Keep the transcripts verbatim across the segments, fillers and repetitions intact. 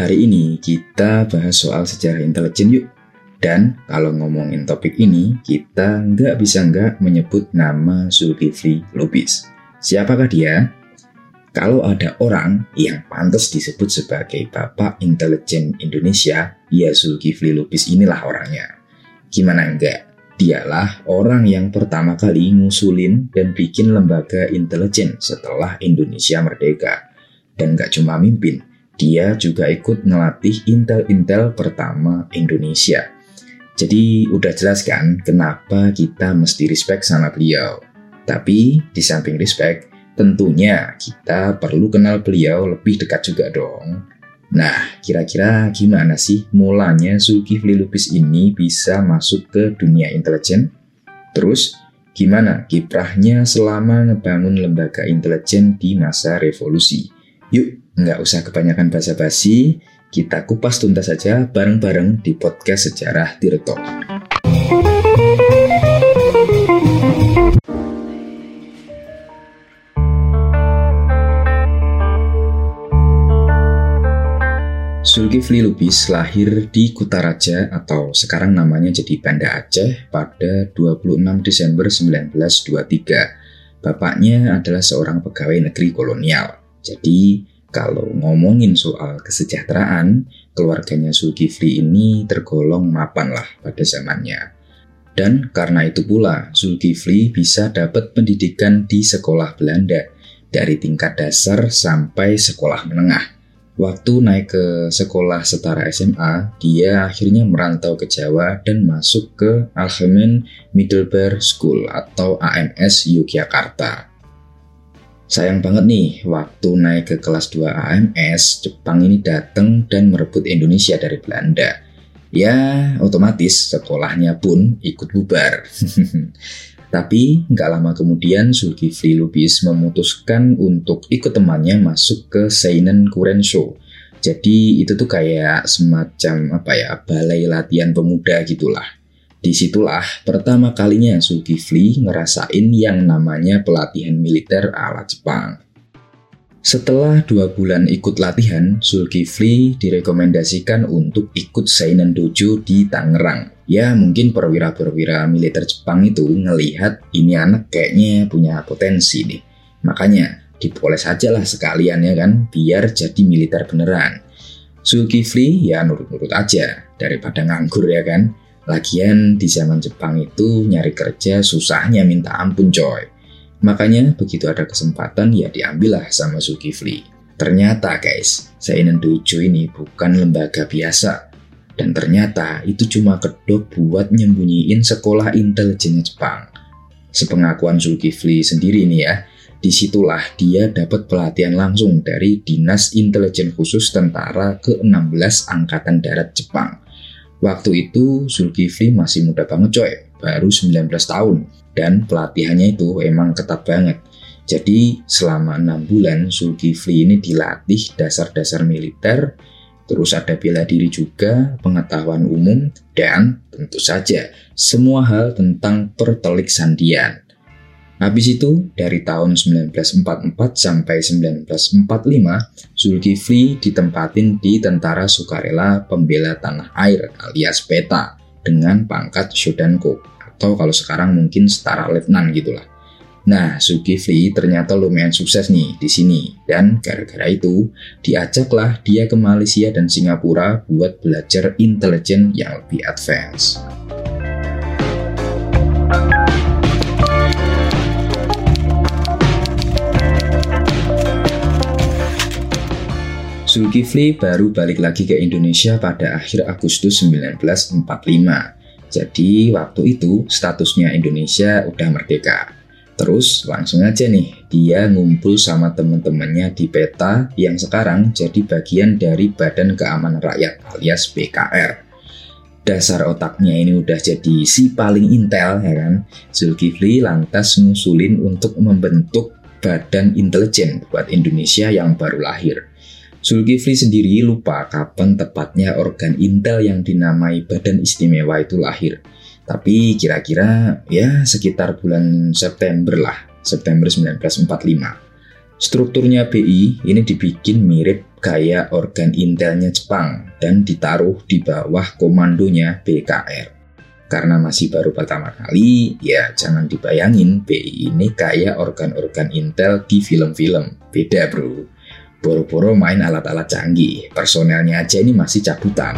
Hari ini kita bahas soal sejarah intelijen yuk. Dan kalau ngomongin topik ini, kita nggak bisa nggak menyebut nama Zulkifli Lubis. Siapakah dia? Kalau ada orang yang pantas disebut sebagai Bapak Intelijen Indonesia, ya Zulkifli Lubis inilah orangnya. Gimana enggak? Dialah orang yang pertama kali ngusulin dan bikin lembaga intelijen setelah Indonesia merdeka. Dan nggak cuma mimpin, dia juga ikut ngelatih intel-intel pertama Indonesia. Jadi udah jelas kan kenapa kita mesti respect sama beliau. Tapi di samping respect, tentunya kita perlu kenal beliau lebih dekat juga dong. Nah, kira-kira gimana sih mulanya Zulkifli Lubis ini bisa masuk ke dunia intelijen? Terus, gimana kiprahnya selama ngebangun lembaga intelijen di masa revolusi? Yuk, nggak usah kebanyakan basa-basi, kita kupas tuntas saja bareng-bareng di podcast Sejarah Tirto. Zulkifli Lubis lahir di Kutaraja atau sekarang namanya jadi Banda Aceh pada dua puluh enam Desember seribu sembilan ratus dua puluh tiga. Bapaknya adalah seorang pegawai negeri kolonial. Jadi kalau ngomongin soal kesejahteraan, keluarganya Zulkifli ini tergolong mapan lah pada zamannya. Dan karena itu pula, Zulkifli bisa dapat pendidikan di sekolah Belanda, dari tingkat dasar sampai sekolah menengah. Waktu naik ke sekolah setara S M A, dia akhirnya merantau ke Jawa dan masuk ke Algemeen Middelbaar School atau A M S Yogyakarta. Sayang banget nih, waktu naik ke kelas dua A M S, Jepang ini datang dan merebut Indonesia dari Belanda. Ya, otomatis sekolahnya pun ikut bubar. Tapi nggak lama kemudian Zulkifli Lubis memutuskan untuk ikut temannya masuk ke Seinen Kurensho. Jadi itu tuh kayak semacam apa ya, balai latihan pemuda gitulah. Disitulah pertama kalinya Zulkifli ngerasain yang namanya pelatihan militer ala Jepang. Setelah dua bulan ikut latihan, Zulkifli direkomendasikan untuk ikut Seinen Dojo di Tangerang. Ya mungkin perwira-perwira militer Jepang itu ngelihat ini anak kayaknya punya potensi nih. Makanya dipoles aja lah sekalian ya kan, biar jadi militer beneran. Zulkifli ya nurut-nurut aja daripada nganggur ya kan. Lagian di zaman Jepang itu nyari kerja susahnya minta ampun coy. Makanya begitu ada kesempatan ya diambillah sama Zulkifli. Ternyata guys, Seinen Dojo ini bukan lembaga biasa. Dan ternyata itu cuma kedok buat nyembunyiin sekolah intelijennya Jepang. Sepengakuan Zulkifli sendiri nih ya, disitulah dia dapat pelatihan langsung dari Dinas Intelijen Khusus Tentara ke enam belas Angkatan Darat Jepang. Waktu itu Zulkifli masih muda banget coy, baru sembilan belas tahun, dan pelatihannya itu emang ketat banget. Jadi selama enam bulan Zulkifli ini dilatih dasar-dasar militer, terus ada bela diri juga, pengetahuan umum, dan tentu saja semua hal tentang pertelik sandian. Habis itu, dari tahun sembilan belas empat puluh empat sampai sembilan belas empat puluh lima, Zulkifli ditempatin di Tentara Sukarela Pembela Tanah Air alias P E T A dengan pangkat Shodanko, atau kalau sekarang mungkin setara letnan gitulah. Nah, Zulkifli ternyata lumayan sukses nih di sini, dan gara-gara itu diajaklah dia ke Malaysia dan Singapura buat belajar intelijen yang lebih advance. Zulkifli baru balik lagi ke Indonesia pada akhir Agustus sembilan belas empat puluh lima. Jadi waktu itu statusnya Indonesia udah merdeka. Terus langsung aja nih dia ngumpul sama temen-temennya di P E T A yang sekarang jadi bagian dari Badan Keamanan Rakyat alias B K R. Dasar otaknya ini udah jadi si paling intel ya kan. Zulkifli lantas ngusulin untuk membentuk Badan Intelijen buat Indonesia yang baru lahir. Zulkifli sendiri lupa kapan tepatnya organ intel yang dinamai Badan Istimewa itu lahir. Tapi kira-kira ya sekitar bulan September lah, September sembilan belas empat puluh lima. Strukturnya B I ini dibikin mirip kayak organ intelnya Jepang dan ditaruh di bawah komandonya B K R. Karena masih baru pertama kali, ya jangan dibayangin B I ini kayak organ-organ intel di film-film. Beda bro, boro-boro main alat-alat canggih, personelnya aja ini masih cabutan.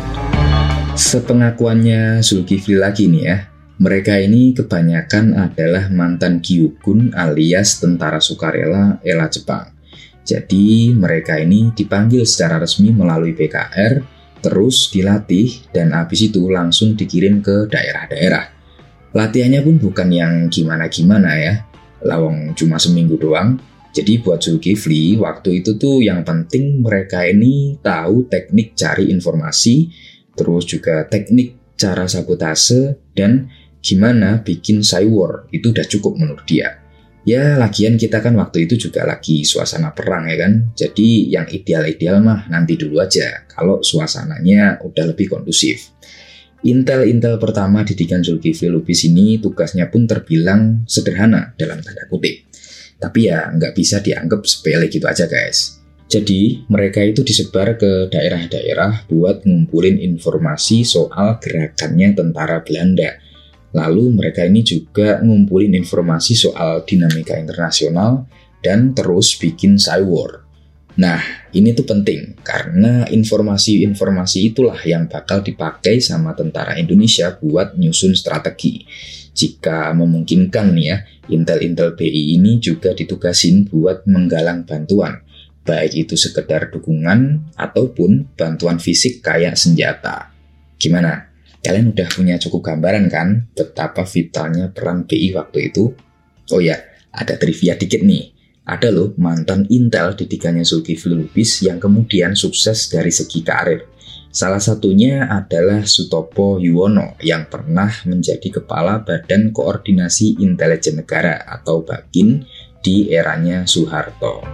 Sepengakuannya Zulkifli lagi nih ya, mereka ini kebanyakan adalah mantan gyugun alias tentara sukarela era Jepang. Jadi mereka ini dipanggil secara resmi melalui B K R, terus dilatih, dan habis itu langsung dikirim ke daerah-daerah. Latihannya pun bukan yang gimana-gimana ya, lawang cuma seminggu doang. Jadi buat Zulkifli, waktu itu tuh yang penting mereka ini tahu teknik cari informasi, terus juga teknik cara sabotase, dan gimana bikin cywar, itu udah cukup menurut dia. Ya lagian kita kan waktu itu juga lagi suasana perang ya kan, jadi yang ideal-ideal mah nanti dulu aja kalau suasananya udah lebih kondusif. Intel-intel pertama didikan Zulkifli Lubis ini tugasnya pun terbilang sederhana dalam tanda kutip. Tapi ya nggak bisa dianggap sepele gitu aja guys. Jadi mereka itu disebar ke daerah-daerah buat ngumpulin informasi soal gerakannya tentara Belanda. Lalu mereka ini juga ngumpulin informasi soal dinamika internasional dan terus bikin cywar. Nah, ini tuh penting karena informasi-informasi itulah yang bakal dipakai sama tentara Indonesia buat nyusun strategi. Jika memungkinkan nih ya, intel-intel B I ini juga ditugasin buat menggalang bantuan, baik itu sekedar dukungan ataupun bantuan fisik kayak senjata. Gimana? Kalian udah punya cukup gambaran kan betapa vitalnya peran B I waktu itu? Oh ya, ada trivia dikit nih. Ada loh mantan intel didikannya Zulkifli Lubis yang kemudian sukses dari segi karir. Salah satunya adalah Sutopo Yuwono yang pernah menjadi kepala Badan Koordinasi Intelijen Negara atau BAKIN di eranya Soeharto.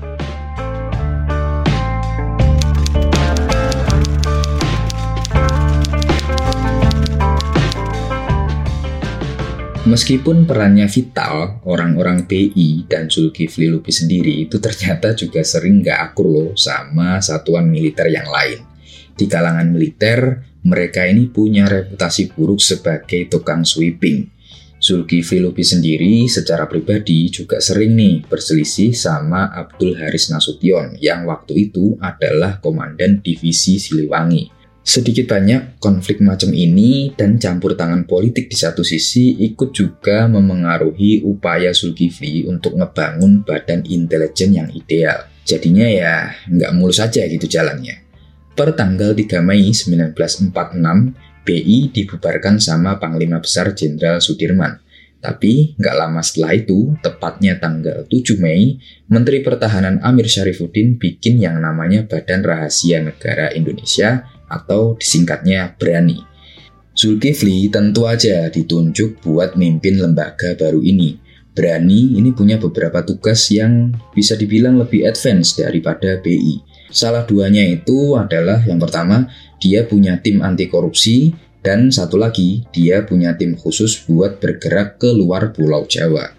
Meskipun perannya vital, orang-orang B I dan Zulkifli Lubis sendiri itu ternyata juga sering gak akur loh sama satuan militer yang lain. Di kalangan militer, mereka ini punya reputasi buruk sebagai tukang sweeping. Zulkifli Lubis sendiri secara pribadi juga sering nih berselisih sama Abdul Haris Nasution yang waktu itu adalah komandan divisi Siliwangi. Sedikit banyak konflik macam ini dan campur tangan politik di satu sisi ikut juga memengaruhi upaya Zulkifli untuk ngebangun badan intelijen yang ideal. Jadinya ya nggak mulus aja gitu jalannya. Per tanggal tiga Mei seribu sembilan ratus empat puluh enam, B I dibubarkan sama Panglima Besar Jenderal Sudirman. Tapi nggak lama setelah itu, tepatnya tanggal tujuh Mei, Menteri Pertahanan Amir Syarifuddin bikin yang namanya Badan Rahasia Negara Indonesia atau disingkatnya BRANI. Zulkifli tentu aja ditunjuk buat mimpin lembaga baru ini. BRANI ini punya beberapa tugas yang bisa dibilang lebih advance daripada B I. Salah duanya itu adalah yang pertama, dia punya tim anti korupsi, dan satu lagi, dia punya tim khusus buat bergerak ke luar Pulau Jawa.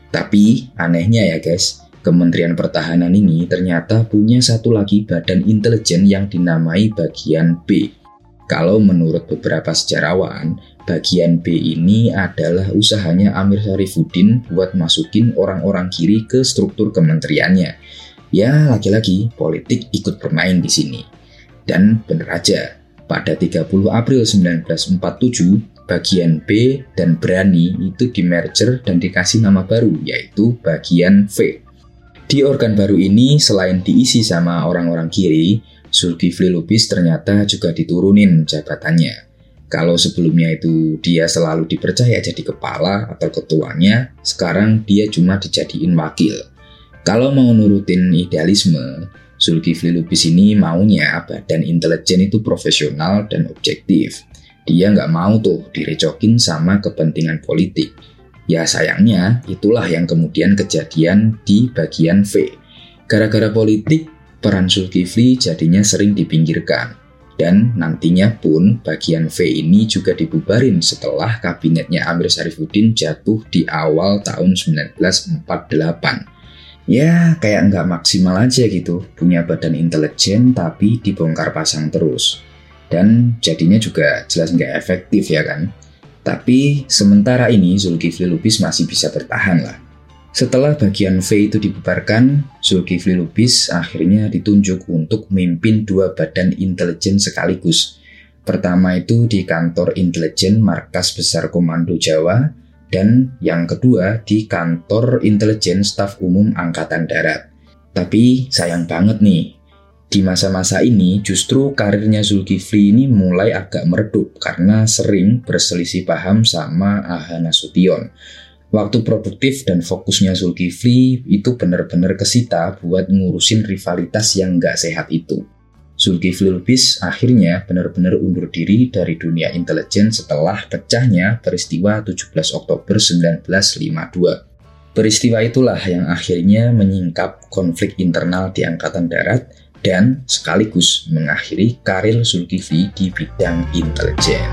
Tapi anehnya ya guys, Kementerian Pertahanan ini ternyata punya satu lagi badan intelijen yang dinamai bagian B. Kalau menurut beberapa sejarawan, bagian B ini adalah usahanya Amir Syarifuddin buat masukin orang-orang kiri ke struktur kementeriannya. Ya, lagi-lagi politik ikut bermain di sini. Dan bener aja, pada tiga puluh April seribu sembilan ratus empat puluh tujuh, bagian B dan BRANI itu di-merger dan dikasih nama baru, yaitu bagian V. Di organ baru ini, selain diisi sama orang-orang kiri, Zulkifli Lubis ternyata juga diturunin jabatannya. Kalau sebelumnya itu dia selalu dipercaya jadi kepala atau ketuanya, sekarang dia cuma dijadiin wakil. Kalau mau nurutin idealisme, Zulkifli Lubis ini maunya badan intelijen itu profesional dan objektif. Dia nggak mau tuh direcokin sama kepentingan politik. Ya sayangnya, itulah yang kemudian kejadian di bagian V. Gara-gara politik, peran Zulkifli jadinya sering dipinggirkan. Dan nantinya pun bagian V ini juga dibubarin setelah kabinetnya Amir Syarifuddin jatuh di awal tahun seribu sembilan ratus empat puluh delapan. Ya kayak nggak maksimal aja gitu, punya badan intelijen tapi dibongkar pasang terus. Dan jadinya juga jelas nggak efektif ya kan. Tapi sementara ini Zulkifli Lubis masih bisa bertahan lah. Setelah bagian V itu dibubarkan, Zulkifli Lubis akhirnya ditunjuk untuk memimpin dua badan intelijen sekaligus. Pertama itu di kantor intelijen Markas Besar Komando Jawa, dan yang kedua di kantor intelijen Staf Umum Angkatan Darat. Tapi sayang banget nih, di masa-masa ini justru karirnya Zulkifli ini mulai agak meredup karena sering berselisih paham sama Aha Nasution. Waktu produktif dan fokusnya Zulkifli itu benar-benar kesita buat ngurusin rivalitas yang gak sehat itu. Zulkifli Lubis akhirnya benar-benar undur diri dari dunia intelijen setelah pecahnya peristiwa tujuh belas Oktober seribu sembilan ratus lima puluh dua. Peristiwa itulah yang akhirnya menyingkap konflik internal di Angkatan Darat dan sekaligus mengakhiri karir Zulkifli di bidang intelijen.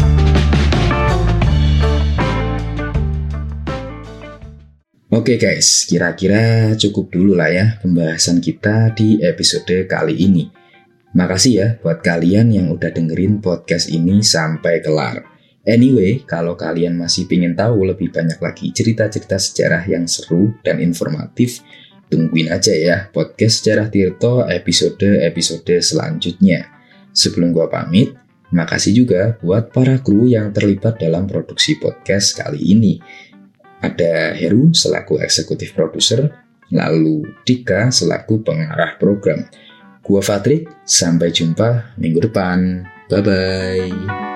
Oke guys, kira-kira cukup dulu lah ya pembahasan kita di episode kali ini. Makasih ya buat kalian yang udah dengerin podcast ini sampai kelar. Anyway, kalau kalian masih pengen tahu lebih banyak lagi cerita-cerita sejarah yang seru dan informatif, tungguin aja ya podcast Sejarah Tirto episode-episode selanjutnya. Sebelum gua pamit, makasih juga buat para kru yang terlibat dalam produksi podcast kali ini. Ada Heru selaku eksekutif produser, lalu Dika selaku pengarah program. Gua Fatrik, sampai jumpa minggu depan. Bye-bye.